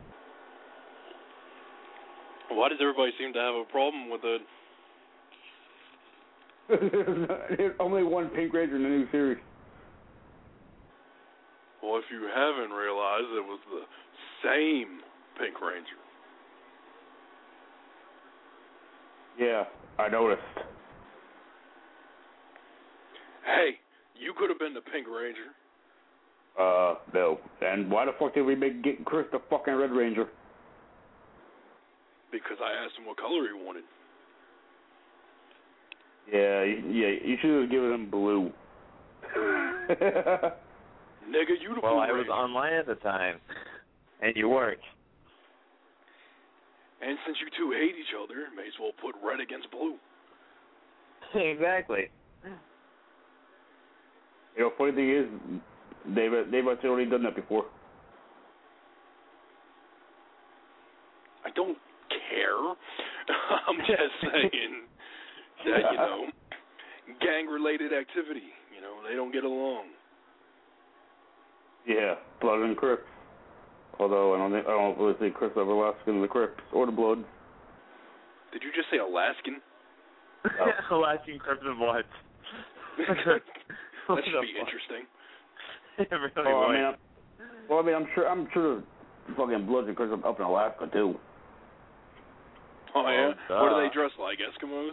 Speaker 10: Why does everybody seem to have a problem with it?
Speaker 3: There's only one Pink Ranger in the new series.
Speaker 10: Well, if you haven't realized, it was the same Pink Ranger.
Speaker 3: Yeah, I noticed.
Speaker 10: Hey, you could have been the Pink Ranger.
Speaker 3: Uh, no. And why the fuck did we make get Chris the fucking Red Ranger?
Speaker 10: Because I asked him what color he wanted.
Speaker 3: Yeah, you, yeah, you should have given him blue.
Speaker 10: Nigga, you the
Speaker 4: Well,
Speaker 10: Blue
Speaker 4: I was
Speaker 10: Ranger.
Speaker 4: online at the time, and you weren't.
Speaker 10: And since you two hate each other, may as well put red against blue.
Speaker 4: Exactly.
Speaker 3: You know, funny thing is, they've they've actually already done that before.
Speaker 10: I don't care. I'm just saying that, you know, gang-related activity, you know, they don't get along.
Speaker 3: Yeah, Blood and Crips. Although I don't think I don't really see Crips ever Alaskan the Crips or the Blood.
Speaker 10: Did you just say Alaskan?
Speaker 4: Alaskan Crimson Blood.
Speaker 10: That should be interesting.
Speaker 4: It really
Speaker 3: Oh, I
Speaker 4: was.
Speaker 3: mean, I'm, well, I mean, I'm sure I'm sure fucking Bloods and Crips are up in Alaska too.
Speaker 10: Oh, yeah?
Speaker 4: Oh,
Speaker 10: What do
Speaker 4: duh.
Speaker 10: they dress like? Eskimos?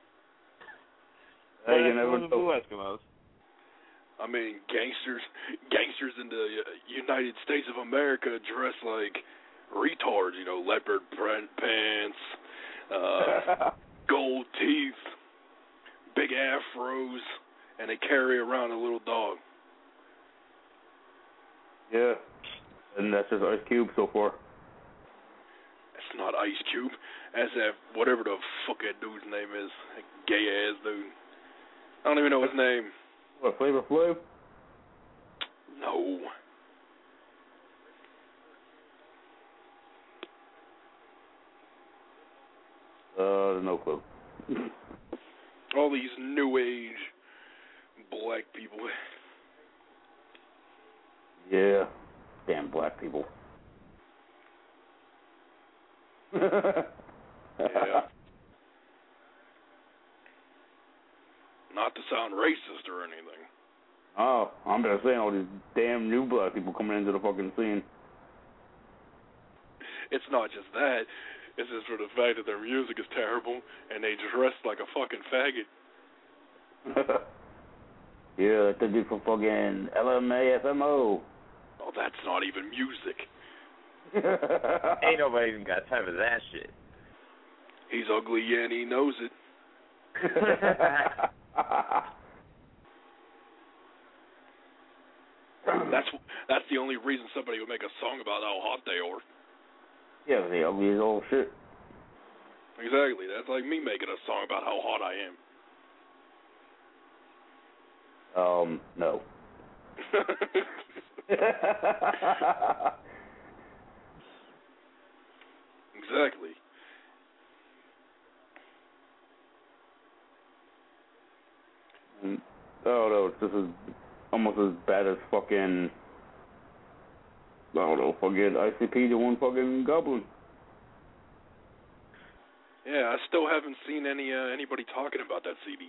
Speaker 3: Hey, you
Speaker 4: Eskimos
Speaker 3: never
Speaker 4: and
Speaker 3: know.
Speaker 4: blue Eskimos.
Speaker 10: I mean, gangsters gangsters in the uh, United States of America dress like retards, you know, leopard print pants, uh, gold teeth, big afros, and they carry around a little dog.
Speaker 3: Yeah. And that's just Ice Cube so far.
Speaker 10: It's not Ice Cube. That's that, whatever the fuck that dude's name is. That gay-ass dude. I don't even know his name.
Speaker 3: What, Flavor Flav?
Speaker 10: No.
Speaker 3: Uh, no clue.
Speaker 10: All these new age black people.
Speaker 3: Yeah. Damn black people.
Speaker 10: Yeah. Not to sound racist or anything.
Speaker 3: Oh, I'm just saying all these damn new black people coming into the fucking scene.
Speaker 10: It's not just that. It's just for the fact that their music is terrible and they dress like a fucking faggot.
Speaker 3: Yeah, like they do for fucking L M A F M O.
Speaker 10: Oh, that's not even music.
Speaker 4: Ain't nobody even got time for that shit.
Speaker 10: He's ugly and he knows it. That's that's the only reason somebody would make a song about how hot they are.
Speaker 3: Yeah, they ugly as old shit.
Speaker 10: Exactly. That's like me making a song about how hot I am.
Speaker 3: Um, no.
Speaker 10: Exactly.
Speaker 3: Mm, oh no, this is almost as bad as fucking, I don't know, fucking I C P doing fucking Goblin.
Speaker 10: Yeah, I still haven't seen any uh, anybody talking about that C D.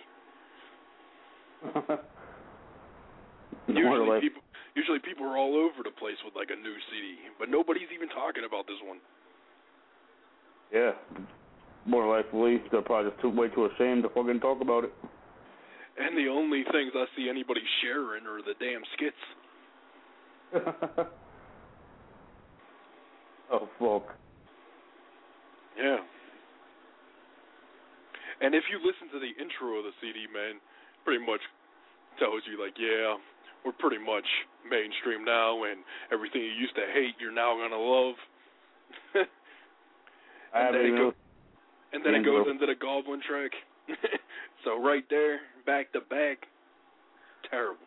Speaker 10: Usually
Speaker 3: like,
Speaker 10: people, usually people are all over the place with like a new C D, but nobody's even talking about this one.
Speaker 3: yeah, more likely they're probably just too, way too ashamed to fucking talk about it.
Speaker 10: And the only things I see anybody sharing are the damn skits.
Speaker 3: Oh fuck.
Speaker 10: Yeah. And if you listen to the intro of the C D, man, pretty much tells you like, yeah, we're pretty much mainstream now, and everything you used to hate, you're now gonna love.
Speaker 3: I
Speaker 10: and then,
Speaker 3: haven't
Speaker 10: it, go-
Speaker 3: even
Speaker 10: and then it goes
Speaker 3: intro.
Speaker 10: into the Goblin track. So right there, back to back, terrible.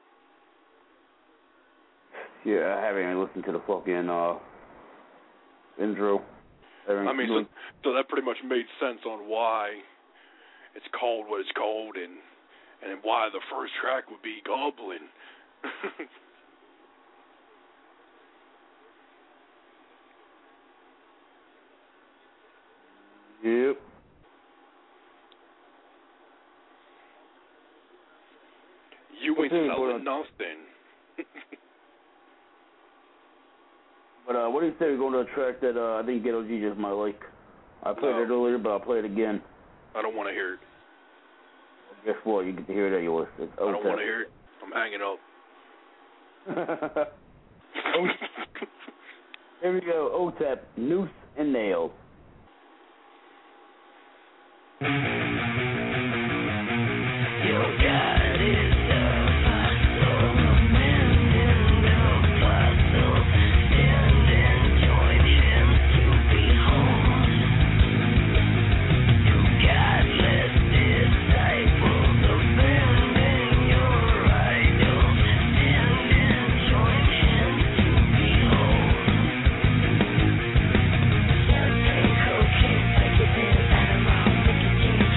Speaker 3: Yeah, I haven't even listened to the fucking uh, intro. I,
Speaker 10: I mean, so, so that pretty much made sense on why it's called what it's called, and and why the first track would be Goblin.
Speaker 3: Yep.
Speaker 10: You ain't
Speaker 3: Okay,
Speaker 10: selling
Speaker 3: well,
Speaker 10: nothing.
Speaker 3: But uh, what do you say we go to a track that uh, I think Ghetto G just might like? I played
Speaker 10: No.
Speaker 3: it earlier, but I'll play it again.
Speaker 10: I don't want to hear it.
Speaker 3: Guess what? You get to hear it at your list. It's
Speaker 10: I don't want to hear it. I'm hanging up.
Speaker 3: Oh, here we go. O T E P, Noose and Nails.
Speaker 2: Cocaine, psychedelics, animals, nicotine.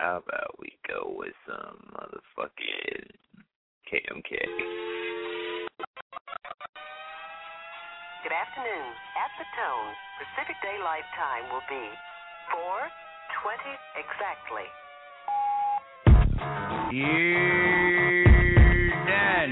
Speaker 4: how about we go with some motherfucking K M K?
Speaker 11: Good afternoon. At the tone, Pacific Daylight Time will be four twenty exactly.
Speaker 12: You're done.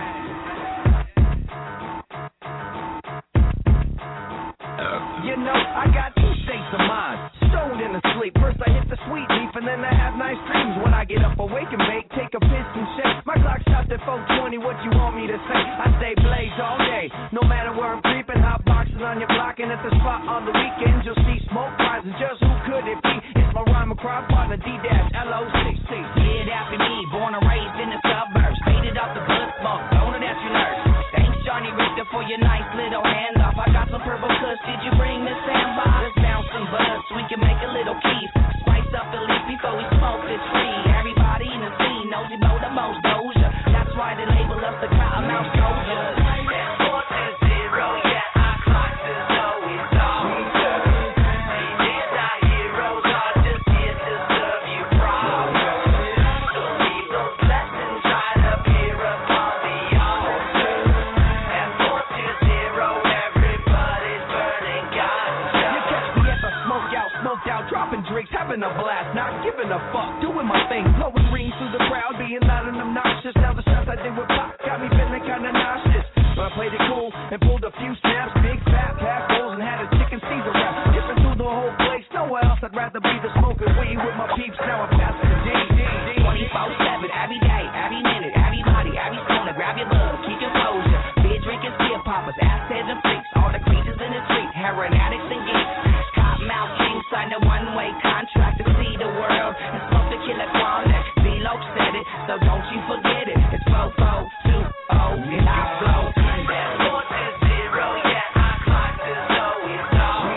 Speaker 12: You know, I got two states of mind. Stoned and asleep. First I hit the sweet leaf and then I have nice dreams. When I get up, awake and bake, take a piss and shake. My clock stopped at four twenty, what you want me to say? I stay blazed all day, no matter where I'm creeping. Hot boxes on your block and at the spot on the weekends you'll see smoke rising. Just who could it be? It's my rhyme and crime partner, D-L O C C.
Speaker 13: Kid after me, born and raised in the suburbs. Faded off the blood smoke, don't know that you learned. Thanks Johnny Richter for your nice little handoff. I got some purple cuss, did you bring the sandbox? Let's bounce some buzz so we can make a little keef. Spice up the leaf before we smoke this free. Everybody in the scene knows you know the most doja. That's why they label us the Cottonmouth Soldiers. Four to zero, yeah, I clocked the know it's all. These is our heroes are just here to serve you problems. So leave those lessons right up here upon the altar. At four to zero, everybody's burning ganja.
Speaker 12: You catch me as I smoke out, smoked out, dropping drinks, having a blast, not giving a fuck, doing my thing, blowing rings through the crowd, being loud and obnoxious. Now the shots I did with pop got me feeling kinda nauseous. But I played it cool and pulled a few snaps, big fat pack holes and had a chicken Caesar wrap. Dipping through the whole place, nowhere else I'd rather be the smoking weed with my peeps. Now I'm passing the D D D.
Speaker 13: twenty-four seven, every day, every minute, everybody, every stoner, grab your bug, keep your closure. Beer drinkers, beer poppers, assheads and freaks, all the creatures in the street, heroin addicts and geeks. Cottonmouth King signed a one-way contract to see the world and smoke the killer chronic. V-Loc said it, so don't you forget it. It's four four two oh and I flow. That's four to zero, yeah, I clocked the know it's all.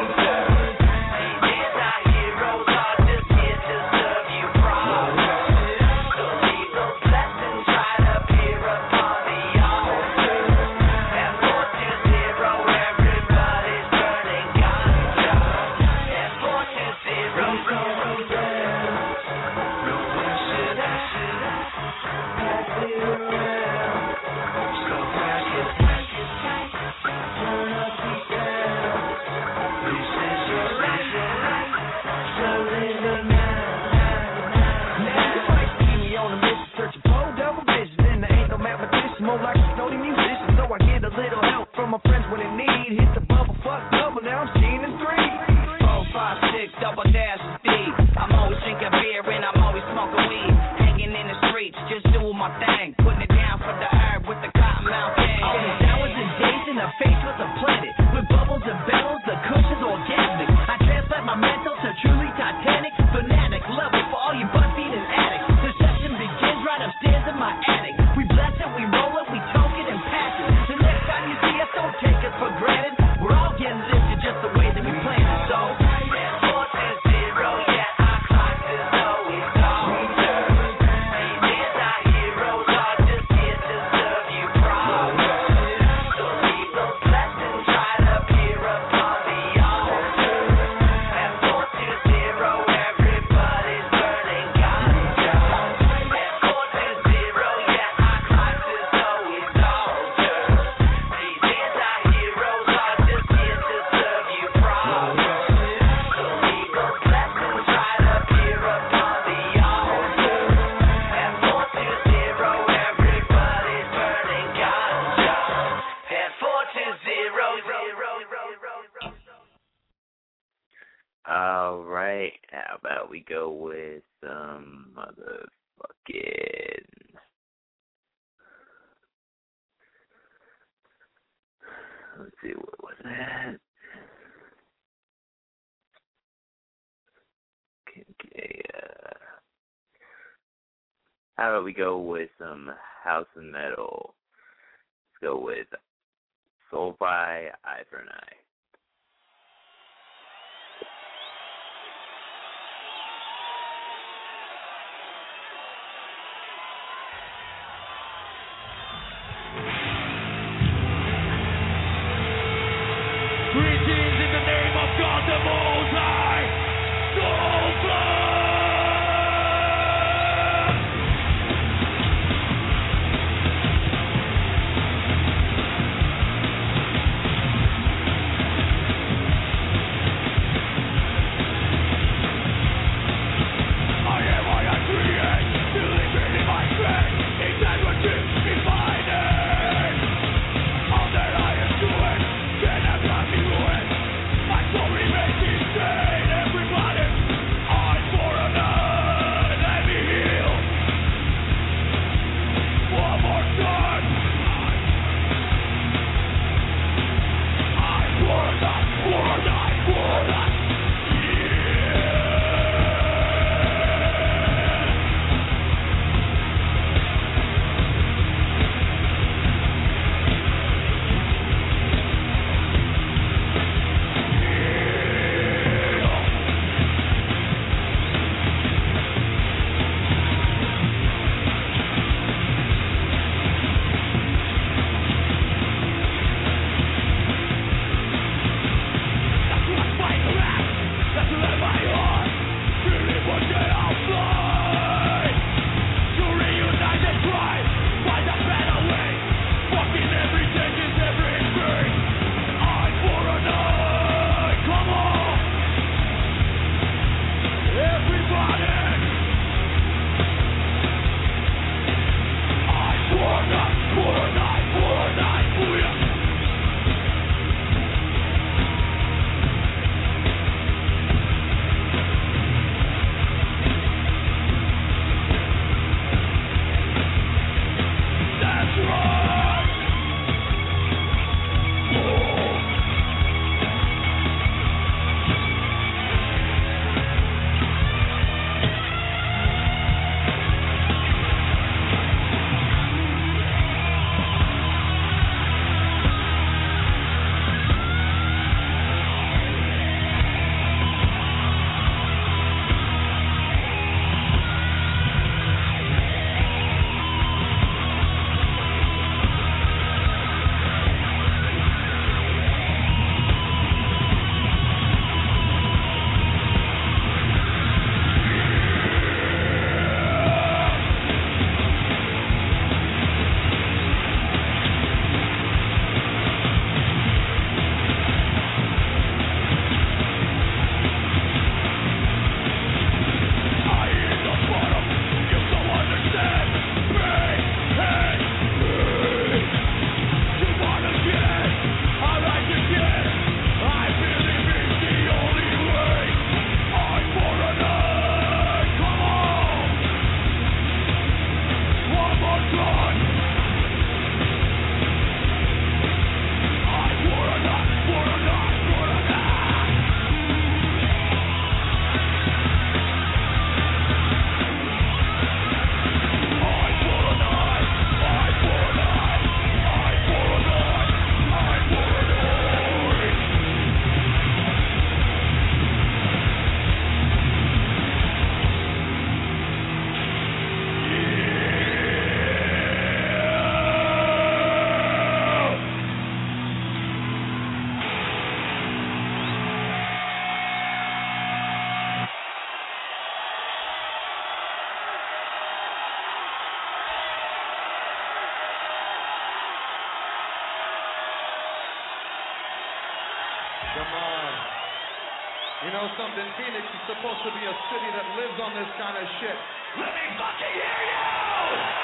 Speaker 13: These is our heroes are just here to serve you problems. So leave those lessons right up here upon the altar. At four to zero, everybody's burning ganja. At four to zero, zero, zero. No one should I should I pass it around. So crack it, crack it, crack it, turn up the sound. This is your life, so live it now.
Speaker 12: Now you might see me on a mission, searching for double vision, and there ain't no mathematician, more like a stoney musician. So I get a little help from my friends when they need. Hit the bubble, fuck double, now I'm seeing in three.
Speaker 13: Four, five, six, double dash is deep. I'm always drinking beer and I'm always smoking weed. Hanging in the streets, just doing my thing. Putting it down for the herb with the Cottonmouth King.
Speaker 12: On the hours and days in the face with a planet. With bubbles and bellows, the cushion's orgasmic. I translate my mental to truly titanic. Fanatic level for all you butt-feet and addicts. The session begins right upstairs in my attic. We bless it, we roll it, we toke it and pass it. The next time you see us, don't take us for granted. We're all getting lifted just the way that we planned it. So,
Speaker 13: Four to zero, yeah, I clocked the know it's all. These is our heroes are just here to serve you problems. So leave those lessons right up here upon the altar. At four to zero, everybody's burning ganja. At four to zero, yeah, I clocked the know it's all. These is our heroes are just here to serve you problems. So leave those lessons right up here upon the altar. At four to zero, everybody's burning ganja. At four to zero, zero, zero.
Speaker 4: All right, how about we go with some motherfucking. Let's see, what was that? Okay, uh, how about we go with some house and metal? Let's go with Soulfly, Eye for an Eye.
Speaker 9: Greetings in the name of God the Most High, Soulfly!
Speaker 14: know something? Phoenix is supposed to be a city that lives on this kind of shit. Let me fucking hear you!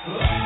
Speaker 2: Let